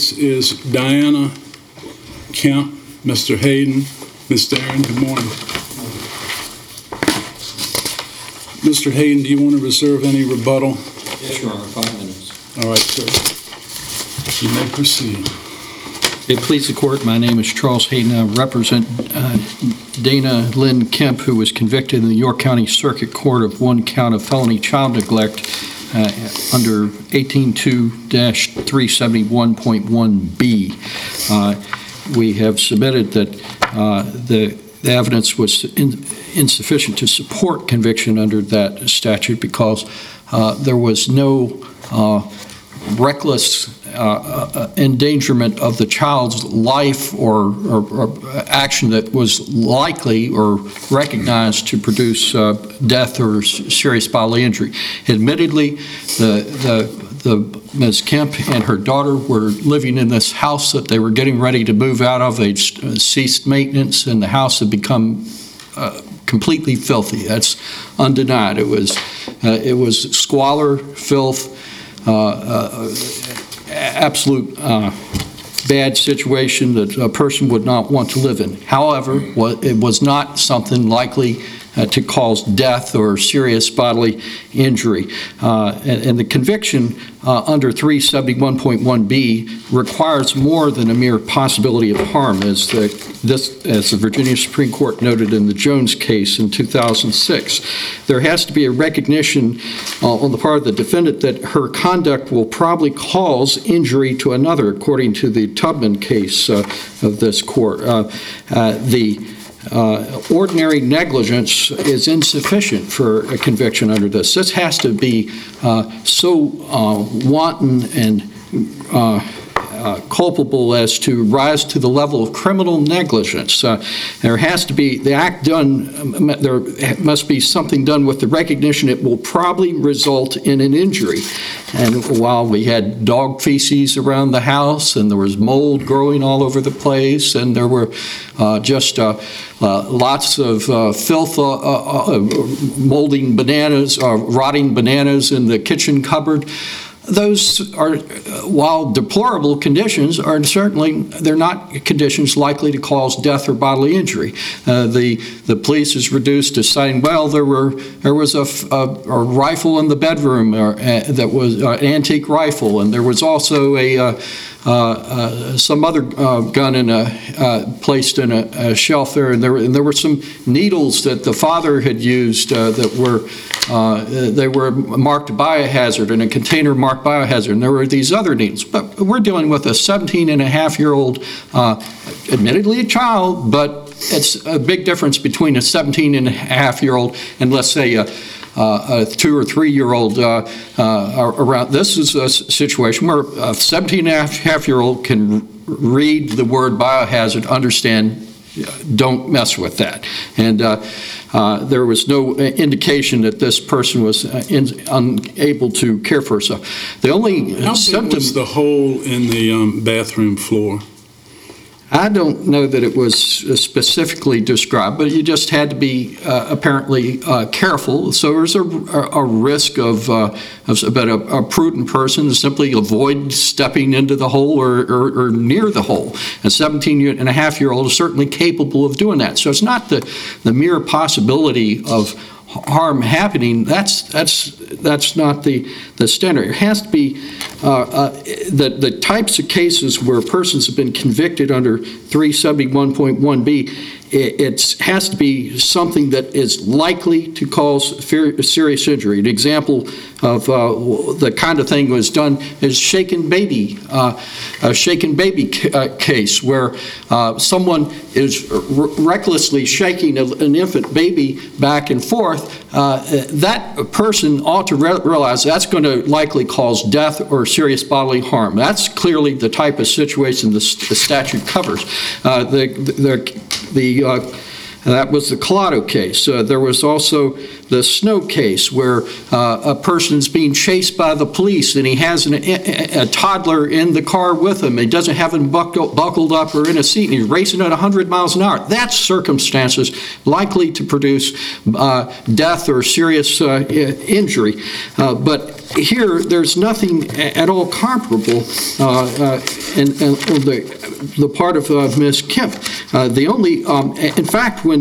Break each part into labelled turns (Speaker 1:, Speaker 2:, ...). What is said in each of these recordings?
Speaker 1: case is Diana Kemp. Mr. Hayden, Ms. Darren, good morning. Mr. Hayden, do you want to reserve any rebuttal?
Speaker 2: Yes, Your Honor, 5 minutes.
Speaker 1: All right, sir. You may proceed.
Speaker 2: It please the court, my name is Charles Hayden. I represent Dana Lynn Kemp, who was convicted in the York County Circuit Court of 1 count of felony child neglect under 182-371.1b. We have submitted that the evidence was insufficient to support conviction under that statute because there was no reckless endangerment of the child's life or action that was likely or recognized to produce death or serious bodily injury. Admittedly, Ms. Kemp and her daughter were living in this house that they were getting ready to move out of. They'd ceased maintenance, and the house had become completely filthy. That's undenied. It was squalor, filth, absolute bad situation that a person would not want to live in. However, it was not something likely to cause death or serious bodily injury. And the conviction under 371.1b requires more than a mere possibility of harm, as the Virginia Supreme Court noted in the Jones case in 2006. There has to be a recognition on the part of the defendant that her conduct will probably cause injury to another, according to the Tubman case of this court. Ordinary negligence is insufficient for a conviction under this. This has to be so wanton and culpable as to rise to the level of criminal negligence. There has to be the act done, there must be something done with the recognition it will probably result in an injury. And while we had dog feces around the house, and there was mold growing all over the place, and there were just lots of filth, molding bananas, rotting bananas in the kitchen cupboard. Those are, while deplorable conditions, are certainly, they're not conditions likely to cause death or bodily injury. The police is reduced to saying, well, there was a rifle in the bedroom that was an antique rifle, and there was also some other gun placed in a shelf there, and there were some needles that the father had used that were they were marked biohazard, in a container marked biohazard, and there were these other needles. But we're dealing with a 17-and-a-half-year-old, admittedly a child, but it's a big difference between a 17-and-a-half-year-old and, let's say, a 2 or 3-year-old around. This is a situation where a 17-and-a-half-year-old can read the word biohazard, understand, don't mess with that. And there was no indication that this person was unable to care for herself. The only symptom... How big was the hole in the bathroom floor? I don't know that it was specifically described, but you just had to be apparently careful. So there's a risk of but a prudent person simply avoid stepping into the hole or near the hole. A 17-and-a-half-year-old is certainly capable of doing that. So it's not the mere possibility of harm happening. That's not the standard. It has to be the types of cases where persons have been convicted under 371.1b. It has to be something that is likely to cause serious injury. An example of the kind of thing was done is a shaken baby case where someone is recklessly shaking an infant baby back and forth. That person ought to realize that's going to likely cause death or serious bodily harm. That's clearly the type of situation the statute covers. That was the Collado case. There was also the Snow case, where a person's being chased by the police and he has a toddler in the car with him. He doesn't have him buckled up or in a seat, and he's racing at 100 miles an hour. That's circumstances likely to produce death or serious injury. But here, there's nothing at all comparable in the part of Ms. Kemp. The only, in fact, when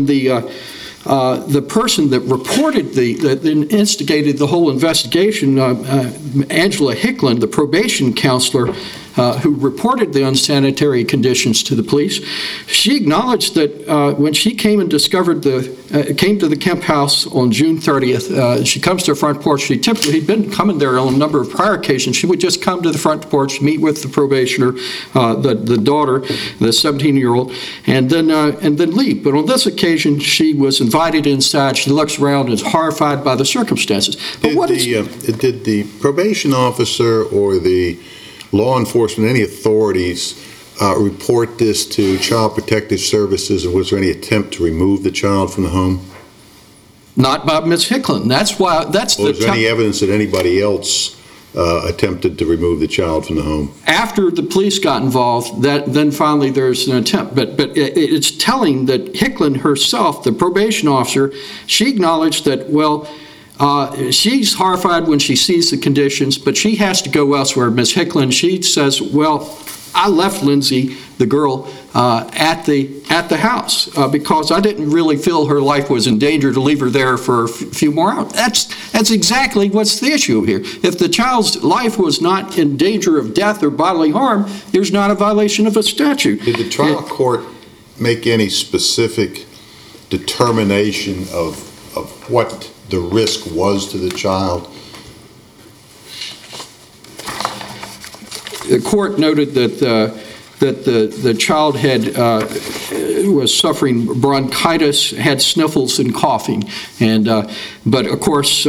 Speaker 2: the person that reported that instigated the whole investigation, Angela Hicklin, the probation counselor who reported the unsanitary conditions to the police, she acknowledged that when she came and discovered came to the Kemp house on June 30th, she comes to the front porch. She typically had been coming there on a number of prior occasions. She would just come to the front porch, meet with the probationer, the daughter, the 17-year-old, and then leave. But on this occasion, she was invited inside. She looks around and is horrified by the circumstances. But
Speaker 3: Did the probation officer or the law enforcement, any authorities, report this to Child Protective Services, or was there any attempt to remove the child from the home?
Speaker 2: Not by Ms. Hicklin.
Speaker 3: Was there any evidence that anybody else attempted to remove the child from the home?
Speaker 2: After the police got involved, then finally there's an attempt. But it's telling that Hicklin herself, the probation officer, she acknowledged that, well, she's horrified when she sees the conditions, but she has to go elsewhere. Ms. Hicklin, she says, well, I left Lindsay, the girl, at the house because I didn't really feel her life was in danger to leave her there for a few more hours. That's exactly what's the issue here. If the child's life was not in danger of death or bodily harm, there's not a violation of a statute.
Speaker 3: Did the trial court make any specific determination of what the risk was to the child?
Speaker 2: The court noted that the child was suffering bronchitis, had sniffles and coughing, but of course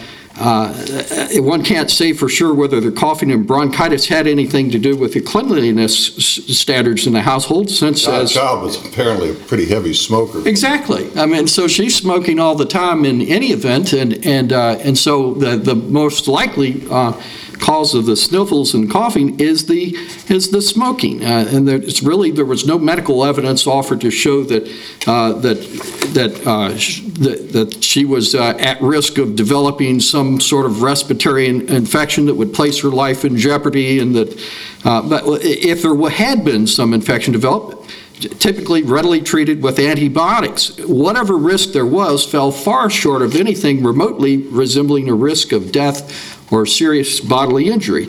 Speaker 2: one can't say for sure whether the coughing and bronchitis had anything to do with the cleanliness standards in the household, since
Speaker 3: The child was apparently a pretty heavy smoker.
Speaker 2: Exactly. I mean, so she's smoking all the time in any event, and so the most likely cause of the sniffles and coughing is the smoking, and there was no medical evidence offered to show that she was at risk of developing some sort of respiratory infection that would place her life in jeopardy, and but if there had been some infection developed, typically readily treated with antibiotics. Whatever risk there was fell far short of anything remotely resembling a risk of death or serious bodily injury.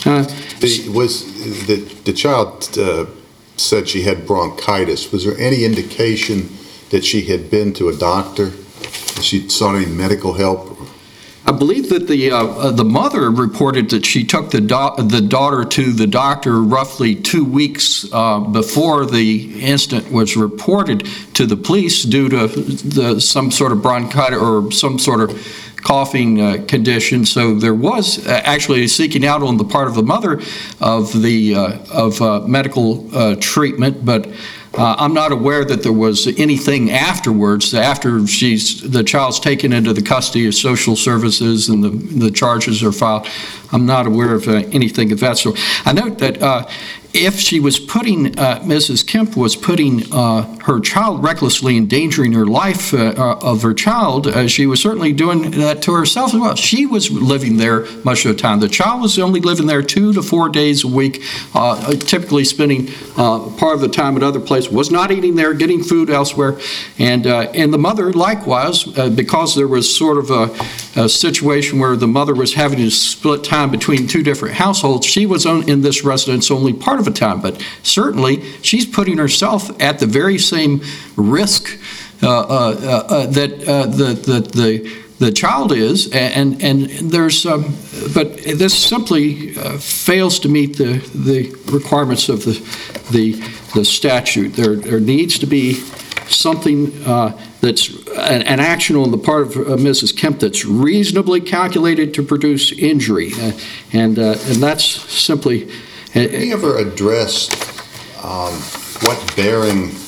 Speaker 3: The child said she had bronchitis. Was there any indication that she had been to a doctor? That she sought any medical help?
Speaker 2: I believe that the mother reported that she took the daughter to the doctor roughly 2 weeks before the incident was reported to the police due to some sort of bronchitis or some sort of coughing condition. So there was actually seeking out on the part of the mother of medical treatment, but I'm not aware that there was anything afterwards, after the child's taken into the custody of social services and the charges are filed. I'm not aware of anything of that sort. I note that if she was Mrs. Kemp was putting her child recklessly, endangering her life of her child, she was certainly doing that to herself as well. She was living there much of the time. The child was only living there 2 to 4 days a week, typically spending part of the time at other places, was not eating there, getting food elsewhere. And the mother, likewise, because there was sort of a situation where the mother was having to split time between 2 different households, she was in this residence only part of the time, but certainly she's putting herself at the very same risk that the child is, and there's but this simply fails to meet the requirements of the statute. There needs to be something that's an action on the part of Mrs. Kemp that's reasonably calculated to produce injury, and that's simply.
Speaker 3: Have you ever addressed what bearing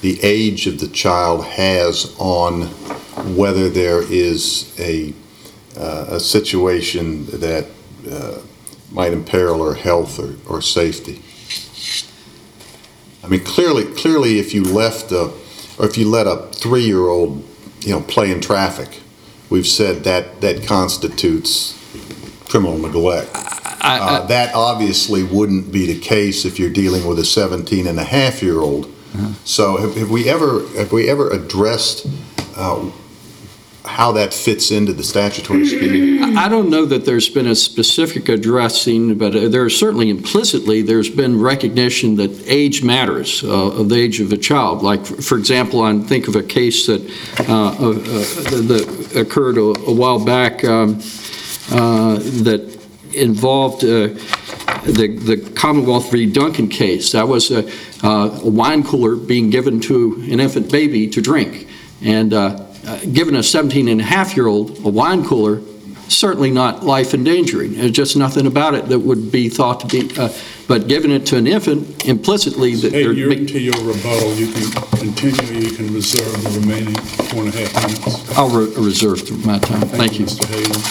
Speaker 3: the age of the child has on whether there is a situation that might imperil her health or safety. I mean, clearly, if you let a 3-year-old, play in traffic, we've said that constitutes criminal neglect. That obviously wouldn't be the case if you're dealing with a 17-and-a-half-year-old. So have we ever addressed how that fits into the statutory scheme?
Speaker 2: I don't know that there's been a specific addressing, but there's certainly implicitly there's been recognition that age matters, of the age of a child. Like, for example, I think of a case that occurred a while back that involved the Commonwealth v. Duncan case. That was a wine cooler being given to an infant baby to drink. And given a 17-and-a-half-year-old a wine cooler, certainly not life-endangering. There's just nothing about it that would be thought to be, but giving it to an infant, implicitly...
Speaker 1: Hey, you're into your rebuttal. You can continue. You can reserve the remaining 4.5 minutes.
Speaker 2: I'll reserve my time. Thank you.
Speaker 1: Mr. Hayden.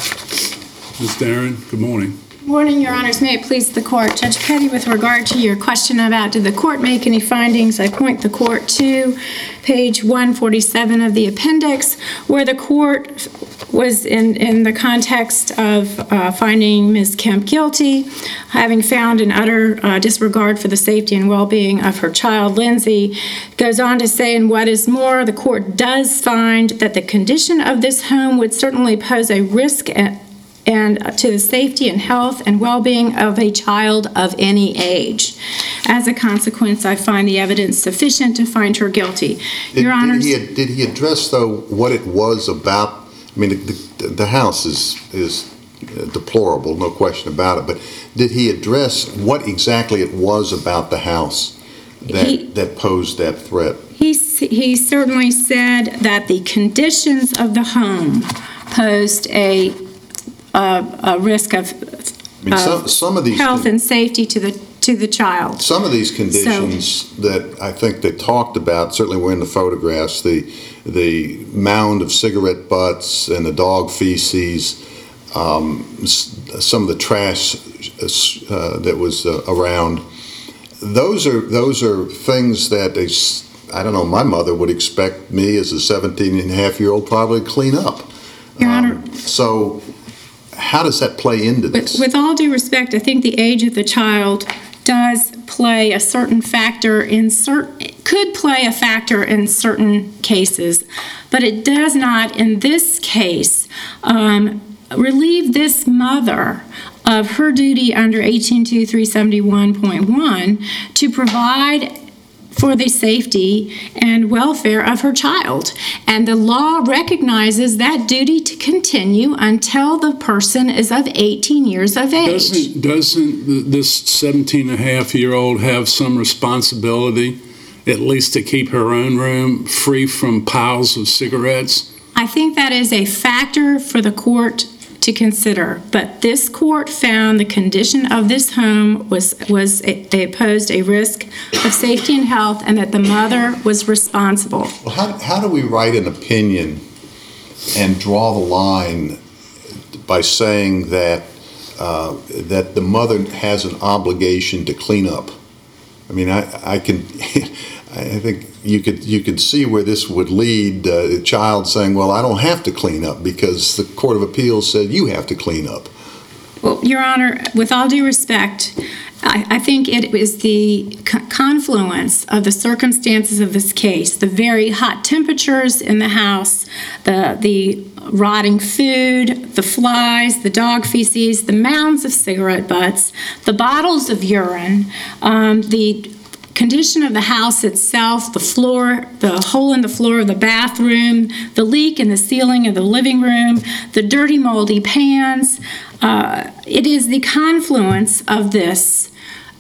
Speaker 1: Ms. Darren, good morning.
Speaker 4: Morning, Your Honors. May it please the Court. Judge Petty, with regard to your question about did the Court make any findings, I point the Court to page 147 of the appendix, where the Court was in the context of finding Ms. Kemp guilty, having found an utter disregard for the safety and well-being of her child, Lindsay, goes on to say, and what is more, the Court does find that the condition of this home would certainly pose a risk and to the safety and health and well-being of a child of any age. As a consequence, I find the evidence sufficient to find her guilty. Your Honors.
Speaker 3: Did he address, though, what it was about? I mean, the house is deplorable, no question about it, but did he address what exactly it was about the house that posed that threat?
Speaker 4: He certainly said that the conditions of the home posed a risk of
Speaker 3: some of these
Speaker 4: health and safety to the child.
Speaker 3: Some of these conditions that I think they talked about certainly were in the photographs. The mound of cigarette butts and the dog feces, some of the trash that was around. Those are things that I don't know. My mother would expect me as a 17-and-a-half-year-old probably to clean up.
Speaker 4: Your Honor.
Speaker 3: So. How does that play into this?
Speaker 4: With all due respect, I think the age of the child does play a certain factor could play a factor in certain cases, but it does not in this case relieve this mother of her duty under 182371.1 to provide for the safety and welfare of her child. And the law recognizes that duty to continue until the person is of 18 years of age.
Speaker 1: Doesn't this 17-and-a-half-year-old have some responsibility, at least to keep her own room free from piles of cigarettes?
Speaker 4: I think that is a factor for the Court to consider, but this Court found the condition of this home they posed a risk of safety and health, and that the mother was responsible.
Speaker 3: Well, how do we write an opinion and draw the line by saying that the mother has an obligation to clean up? I mean, I think you could see where this would lead a child saying, well, I don't have to clean up because the Court of Appeals said you have to clean up.
Speaker 4: Well, Your Honor, with all due respect, I think it is the confluence of the circumstances of this case, the very hot temperatures in the house, the rotting food, the flies, the dog feces, the mounds of cigarette butts, the bottles of urine, the condition of the house itself, the floor, the hole in the floor of the bathroom, the leak in the ceiling of the living room, the dirty, moldy pans. It is the confluence of this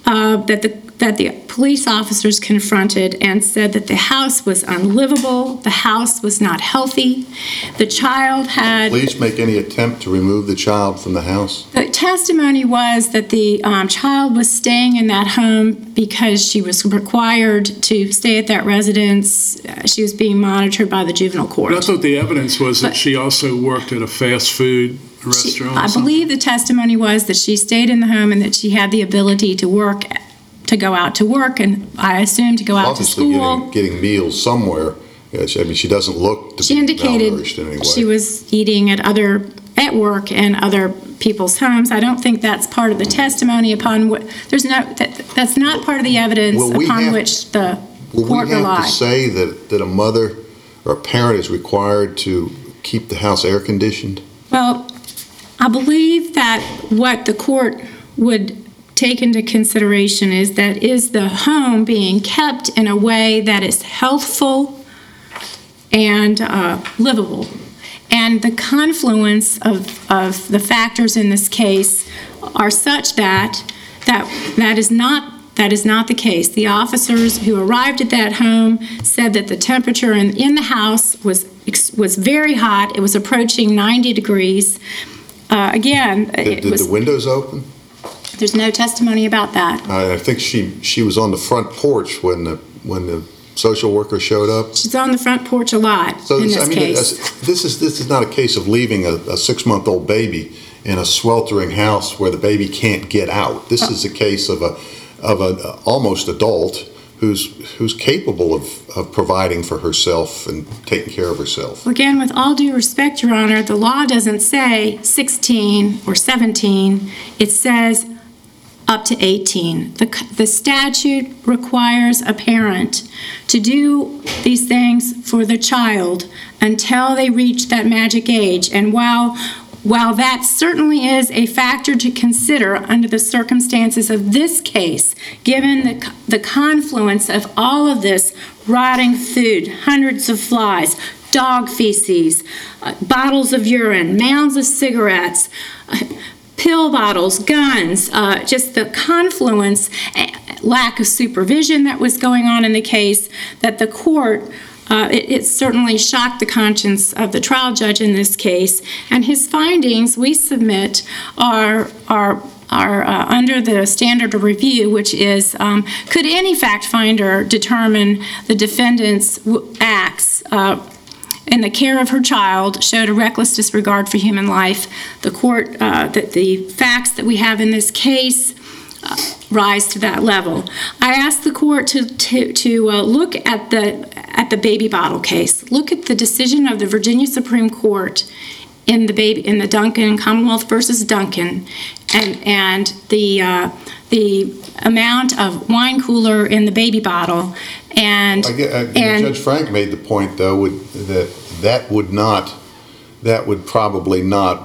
Speaker 4: that the police officers confronted and said that the house was unlivable, the house was not healthy, the child had...
Speaker 3: Police make any attempt to remove the child from the house?
Speaker 4: The testimony was that the child was staying in that home because she was required to stay at that residence. She was being monitored by the juvenile court.
Speaker 1: But I thought the evidence was that she also worked at a fast food restaurant.
Speaker 4: I believe the testimony was that she stayed in the home and that she had the ability to work, to go out to work, and I assume to go out to school.
Speaker 3: Obviously getting meals somewhere. Yes, I mean, she doesn't look to
Speaker 4: She
Speaker 3: be
Speaker 4: indicated
Speaker 3: malnourished in any way.
Speaker 4: she was eating at work and other people's homes. I don't think that's part of the testimony upon what, that's not part of the evidence
Speaker 3: Will we
Speaker 4: upon
Speaker 3: have-
Speaker 4: which the
Speaker 3: Will
Speaker 4: court
Speaker 3: we have
Speaker 4: relied.
Speaker 3: to say that a mother or a parent is required to keep the house air conditioned?
Speaker 4: Well, I believe that what the court would take into consideration is the home being kept in a way that is healthful and livable. And the confluence of the factors in this case are such that is not the case. The officers who arrived at that home said that the temperature in the house was very hot. It was approaching 90 degrees.
Speaker 3: Did the windows open?
Speaker 4: There's no testimony about that.
Speaker 3: I think she was on the front porch when the social worker showed up.
Speaker 4: She's on the front porch a lot in this case.
Speaker 3: This is not a case of leaving a 6-month-old baby in a sweltering house where the baby can't get out. This is a case of an almost adult who's capable of providing for herself and taking care of herself.
Speaker 4: Again, with all due respect, Your Honor, the law doesn't say 16 or 17. It says up to 18. The statute requires a parent to do these things for the child until they reach that magic age. And while that certainly is a factor to consider under the circumstances of this case, given the confluence of all of this rotting food, hundreds of flies, dog feces, bottles of urine, mounds of cigarettes, pill bottles, guns, just the confluence, lack of supervision that was going on in the case, that the court, it certainly shocked the conscience of the trial judge in this case. And his findings, we submit, are under the standard of review, which is, could any fact finder determine the defendant's acts in the care of her child showed a reckless disregard for human life? The court, the facts that we have in this case rise to that level. I asked the court to look at the baby bottle case. Look at the decision of the Virginia Supreme Court in the Duncan, Commonwealth versus Duncan, and the amount of wine cooler in the baby bottle. And
Speaker 3: Judge Frank made the point, though, that would probably not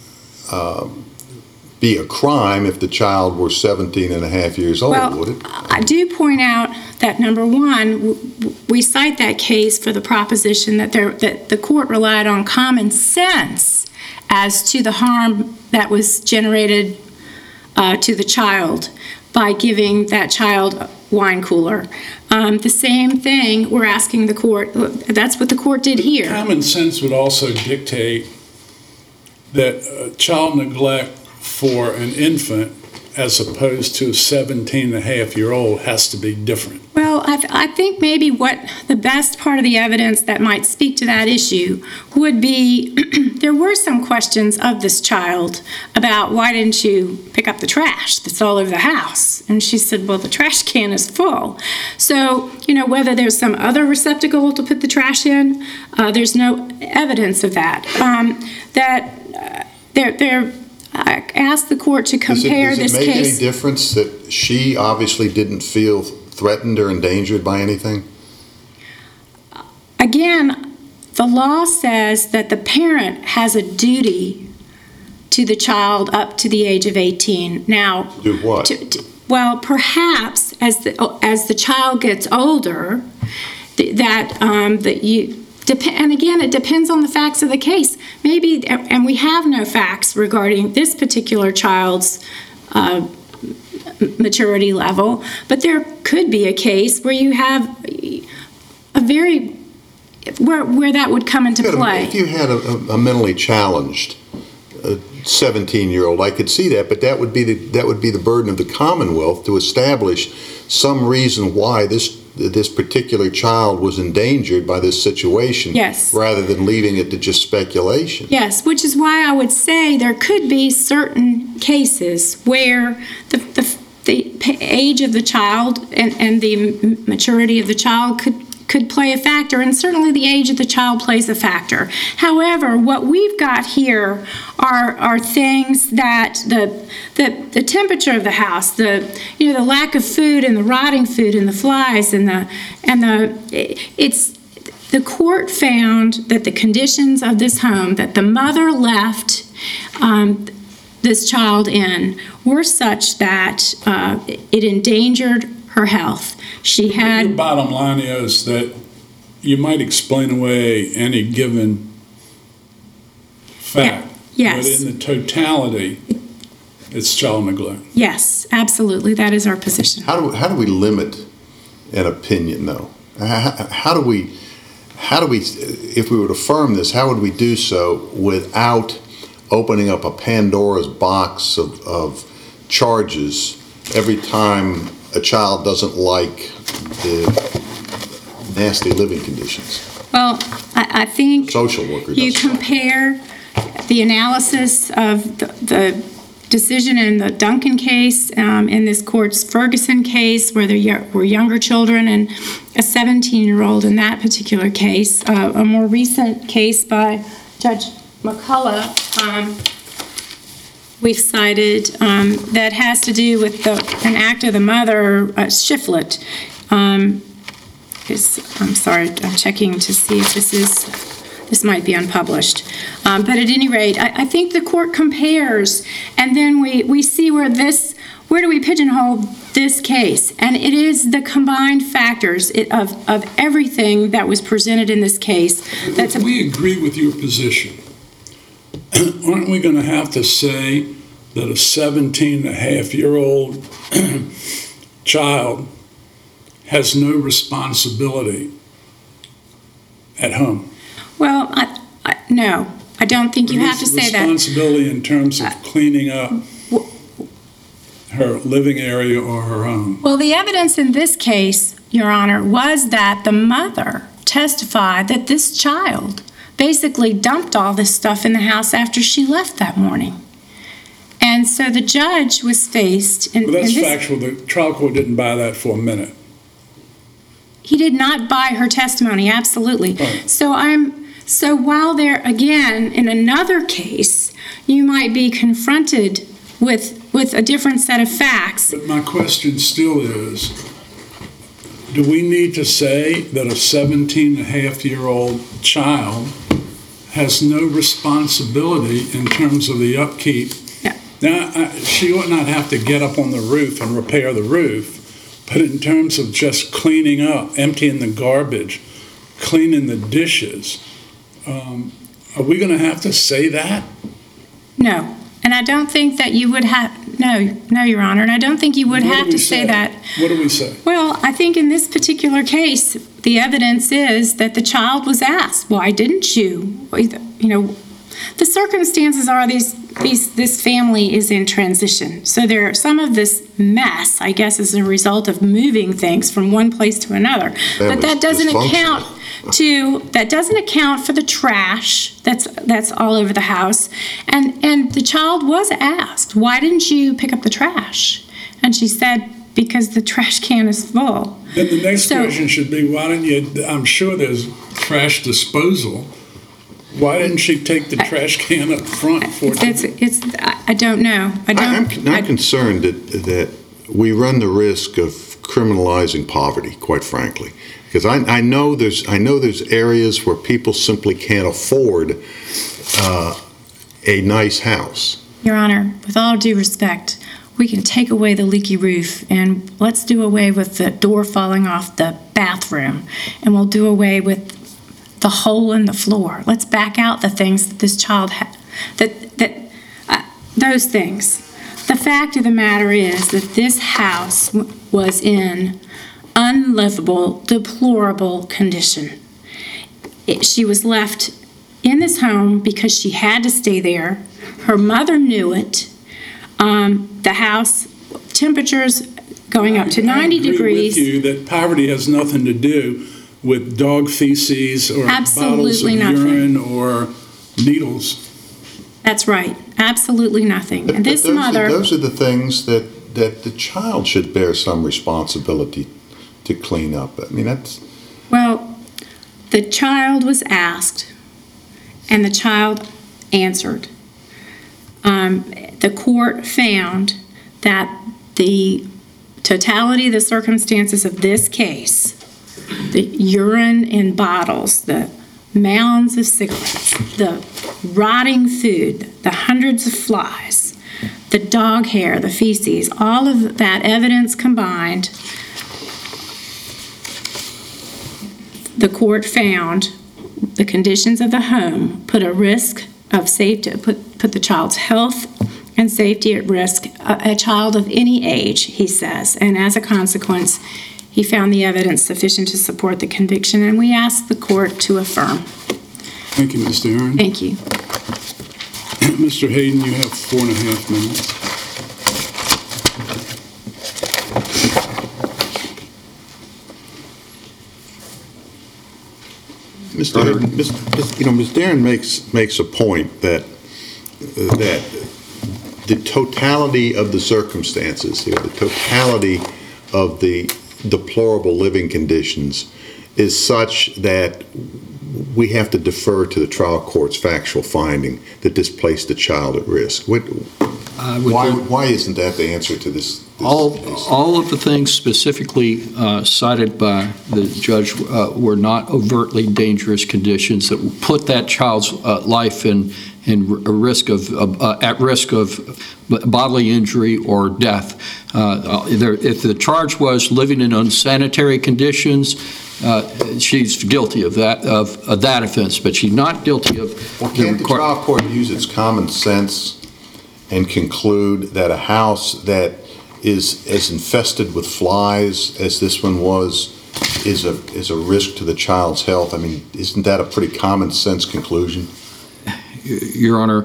Speaker 3: be a crime if the child were 17 and a half years old, would it?
Speaker 4: I do point out that, number one, we cite that case for the proposition that the court relied on common sense as to the harm that was generated to the child by giving that child a wine cooler. The same thing we're asking the court, that's what the court did here.
Speaker 1: Common sense would also dictate that child neglect for an infant as opposed to a 17-and-a-half-year-old has to be different.
Speaker 4: Well, I think maybe what the best part of the evidence that might speak to that issue would be there were some questions of this child about why didn't you pick up the trash that's all over the house? And she said, well, the trash can is full. So, whether there's some other receptacle to put the trash in, there's no evidence of that. I asked the court to compare this case.
Speaker 3: Does it make any difference that she obviously didn't feel threatened or endangered by anything?
Speaker 4: Again, the law says that the parent has a duty to the child up to the age of 18. Now,
Speaker 3: Do what?
Speaker 4: Well, perhaps as the child gets older, and again, it depends on the facts of the case. Maybe, and we have no facts regarding this particular child's maturity level, but there could be a case where you have a very, where that would come into play.
Speaker 3: If you had a mentally challenged 17-year-old, I could see that, but that would be the burden of the Commonwealth to establish some reason why this particular child was endangered by this situation.
Speaker 4: Yes.
Speaker 3: Rather than leaving it to just speculation.
Speaker 4: Yes, which is why I would say there could be certain cases where the age of the child and the maturity of the child could play a factor, and certainly the age of the child plays a factor. However, what we've got here are things that the temperature of the house, the lack of food and the rotting food and the flies the court found that the conditions of this home that the mother left this child in were such that it endangered her health. She had.
Speaker 1: The bottom line is that you might explain away any given fact.
Speaker 4: Yes.
Speaker 1: But in the totality, it's child neglect.
Speaker 4: Yes, absolutely. That is our position.
Speaker 3: How do we limit an opinion, though? How do we, if we would affirm this, how would we do so without opening up a Pandora's box of charges every time a child doesn't like the nasty living conditions?
Speaker 4: Well, I think
Speaker 3: Social worker
Speaker 4: you
Speaker 3: doesn't like.
Speaker 4: compare the analysis of the decision in the Duncan case, in this court's Ferguson case, where there were younger children, and a 17-year-old in that particular case. A more recent case by Judge McCullough, we've cited, that has to do with an act of the mother, Shiflett. I'm sorry, I'm checking to see if this might be unpublished. But at any rate, I think the court compares, and then we see where do we pigeonhole this case? And it is the combined factors of everything that was presented in this case.
Speaker 1: If we agree with your position, aren't we going to have to say that a 17-and-a-half-year-old child has no responsibility at home?
Speaker 4: Well, no, I don't think you have to say that.
Speaker 1: Responsibility in terms of cleaning up her living area or her home.
Speaker 4: Well, the evidence in this case, Your Honor, was that the mother testified that this child basically dumped all this stuff in the house after she left that morning. And so the judge was faced in
Speaker 1: But that's
Speaker 4: this.
Speaker 1: factual. The trial court didn't buy that for a minute.
Speaker 4: He did not buy her testimony, absolutely.
Speaker 1: Right.
Speaker 4: So while there, again, in another case, you might be confronted with a different set of facts.
Speaker 1: But my question still is, do we need to say that a 17-and-a-half-year-old child has no responsibility in terms of the upkeep?
Speaker 4: Yeah.
Speaker 1: Now, she ought not have to get up on the roof and repair the roof, but in terms of just cleaning up, emptying the garbage, cleaning the dishes, are we going to have to say that?
Speaker 4: No. And I don't think that you would have, no, Your Honor, and I don't think you would
Speaker 1: What do
Speaker 4: have
Speaker 1: we
Speaker 4: to say that.
Speaker 1: What do we say?
Speaker 4: Well, I think in this particular case, the evidence is that the child was asked, why didn't you? You know, the circumstances are this family is in transition. So there, some of this mess, I guess, is a result of moving things from one place to another. But that doesn't account for the trash that's all over the house. And the child was asked, why didn't you pick up the trash? And she said, because the trash can is full.
Speaker 1: Then the next question should be, why didn't you, I'm sure there's trash disposal. Why didn't she take the trash can up front?
Speaker 4: I don't know.
Speaker 3: I'm concerned that we run the risk of criminalizing poverty, quite frankly, because I know there's areas where people simply can't afford a nice house.
Speaker 4: Your Honor, with all due respect, we can take away the leaky roof and let's do away with the door falling off the bathroom, and we'll do away with the hole in the floor. Let's back out the things that this child had, those things. The fact of the matter is that this house was in unlivable, deplorable condition. She was left in this home because she had to stay there. Her mother knew it. The house temperatures going up to 90 degrees.
Speaker 1: I agree with you that poverty has nothing to do with dog feces or bottles of urine or needles.
Speaker 4: That's right. Absolutely nothing. And this mother...
Speaker 3: Those are the things that the child should bear some responsibility to clean up. I mean, that's...
Speaker 4: Well, the child was asked, and the child answered. The court found that the totality of the circumstances of this case, the urine in bottles, the mounds of cigarettes, the rotting food, the hundreds of flies, the dog hair, the feces, all of that evidence combined, the court found the conditions of the home put a risk of safety, put the child's health and safety at risk, a child of any age, he says, and as a consequence, he found the evidence sufficient to support the conviction, and we ask the court to affirm.
Speaker 1: Thank you, Mr. Aaron.
Speaker 4: Thank you.
Speaker 1: Mr. Hayden, you have 4.5 minutes.
Speaker 3: Mr. Hayden, Ms. Darren makes a point that the totality of the circumstances here, the totality of the deplorable living conditions is such that we have to defer to the trial court's factual finding that this placed the child at risk. Why isn't that the answer to this case?
Speaker 2: All of the things specifically cited by the judge were not overtly dangerous conditions that would put that child's life at risk of bodily injury or death. If the charge was living in unsanitary conditions, she's guilty of that offense, but she's not guilty of.
Speaker 3: Well, can't the trial court use its common sense and conclude that a house that is as infested with flies as this one was is a risk to the child's health? I mean, isn't that a pretty common sense conclusion?
Speaker 2: Your Honor,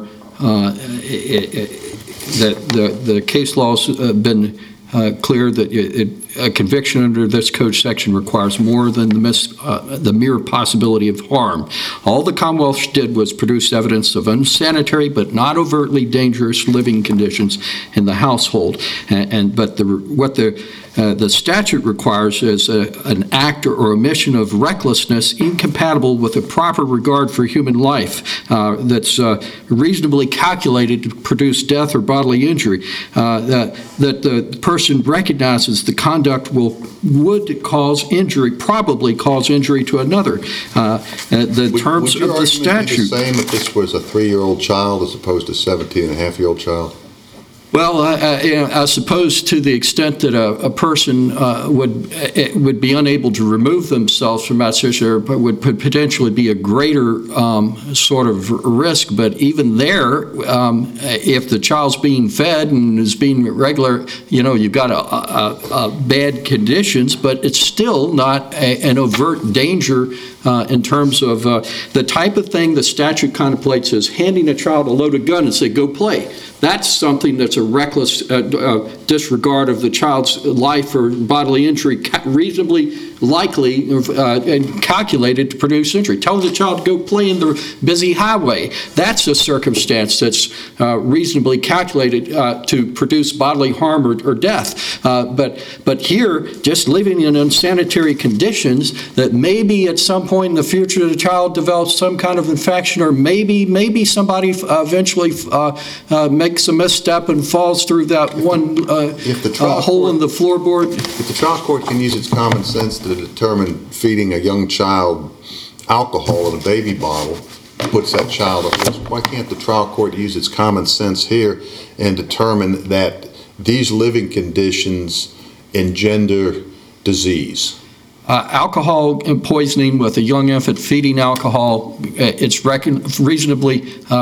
Speaker 2: that the case laws have been clear that a conviction under this code section requires more than the mere possibility of harm. All the Commonwealth did was produce evidence of unsanitary but not overtly dangerous living conditions in the household. But what the statute requires is an act or omission of recklessness incompatible with a proper regard for human life that's reasonably calculated to produce death or bodily injury. That the person recognizes the conduct would cause injury, probably cause injury to another. The terms of the statute. Would your argument be the
Speaker 3: same if this was a 3-year-old child as opposed to a 17-and-a-half-year-old child?
Speaker 2: Well, I suppose to the extent that a person would be unable to remove themselves from that situation, but would potentially be a greater sort of risk. But even there, if the child's being fed and is being regular, you've got bad conditions, but it's still not an overt danger in terms of the type of thing the statute contemplates as handing a child a loaded gun and say, go play. That's something that's a reckless disregard of the child's life or bodily injury, reasonably likely and calculated to produce injury. Tell the child to go play in the busy highway. That's a circumstance that's reasonably calculated to produce bodily harm or death. But here, just living in unsanitary conditions that maybe at some point in the future the child develops some kind of infection, or maybe somebody eventually makes a misstep and falls through that one hole in the floorboard.
Speaker 3: If the trial court can use its common sense to determine feeding a young child alcohol in a baby bottle puts that child at risk, why can't the trial court use its common sense here and determine that these living conditions engender disease?
Speaker 2: Alcohol poisoning with a young infant feeding alcohol, it's reasonably,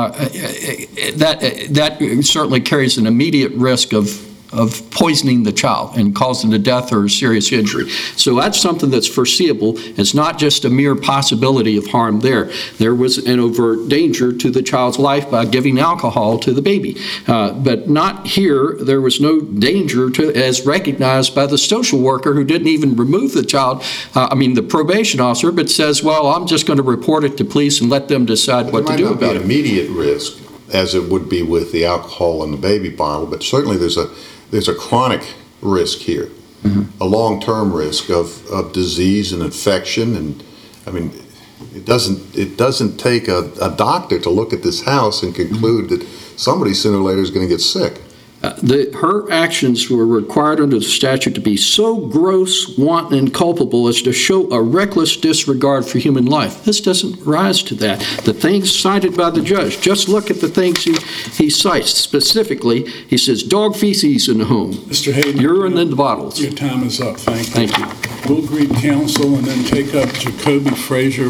Speaker 2: that certainly carries an immediate risk of poisoning the child and causing the death or serious injury. So that's something that's foreseeable. It's not just a mere possibility of harm there. There was an overt danger to the child's life by giving alcohol to the baby. But not here. There was no danger as recognized by the social worker who didn't even remove the child, the probation officer, but says, well, I'm just going to report it to police and let them decide what to do about it.
Speaker 3: There might not be an immediate risk, as it would be with the alcohol in the baby bottle, but certainly there's a chronic risk here, a long-term risk of disease and infection. And I mean, it doesn't take a doctor to look at this house and conclude that somebody sooner or later is going to get sick.
Speaker 2: Her actions were required under the statute to be so gross, wanton, and culpable as to show a reckless disregard for human life. This doesn't rise to that. The things cited by the judge, just look at the things he cites. Specifically, he says dog feces in the home,
Speaker 1: Mr. Hayden,
Speaker 2: urine in the bottles.
Speaker 1: your time is up. Thank you.
Speaker 2: Thank you.
Speaker 1: We'll greet counsel and then take up Jacoby Frazier